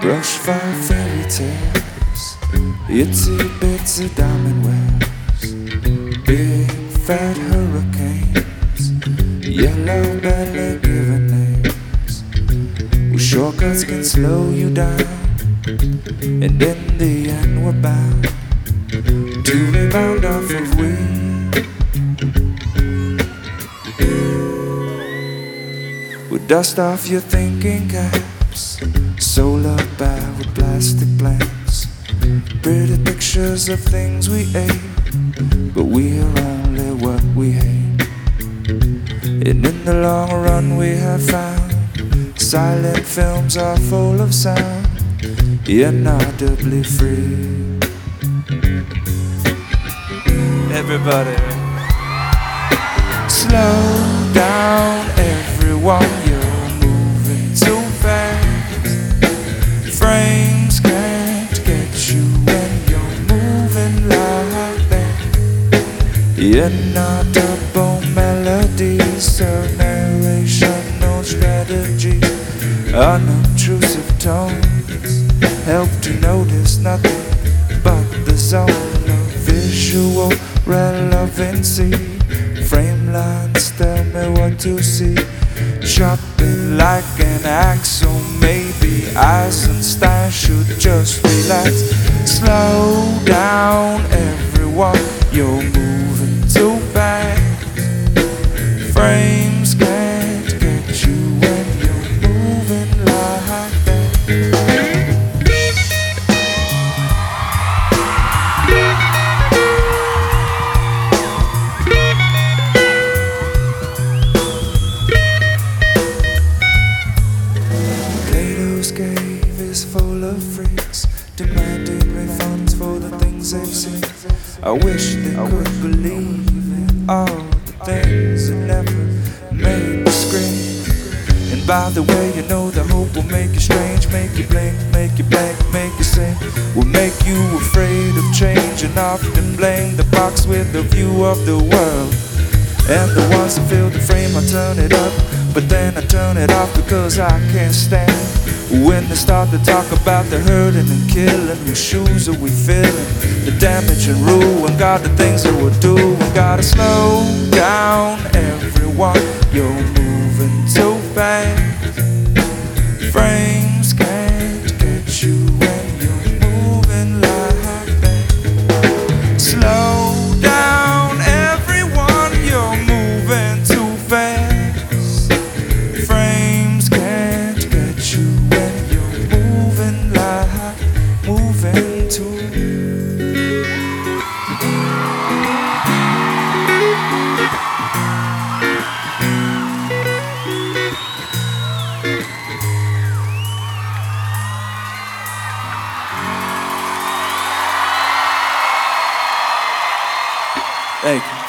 Brush fire fairy tales, itsy bitsy diamond wells, big fat hurricanes, yellow belly giving names. Well, shortcuts can slow you down, and in the end we're bound to rebound off of weed. We'll dust off your thinking caps, solar bar with plastic plants, pretty pictures of things we ate, but we are only what we hate. And in the long run we have found silent films are full of sound, inaudibly free. Everybody, slow down everyone, you're moving too fast. Frames can't get you when you're moving like that. Inaudible melodies, narration, no strategy, unobtrusive tones help to notice nothing but the zone of visual relevancy. Frame lines tell me what to see, chopping like an axle. Maybe Eisenstein should just relax. Slow down everyone, you're moving too fast. Frames can't get you when you're moving like that. Plato's cave is full of freaks, demanding refunds for the things they've seen. I wish they could believe in all the things that never made me scream. And by the way, you know the hope will make you strange, make you blink, make you blank, make you sing, will make you afraid of change, and often blame the box with the view of the world. And the ones that fill the frame, I turn it up, but then I turn it off because I can't stand when they start to talk about the hurting and killing. Whose shoes are we filling? The damage and ruin, God, the things that we're doing. Gotta slow down everyone, you're moving too fast. Frames can't get you when you're moving like that. Slow down everyone, you're moving too fast. Frames can't get you when you're moving like, moving too. Thank you.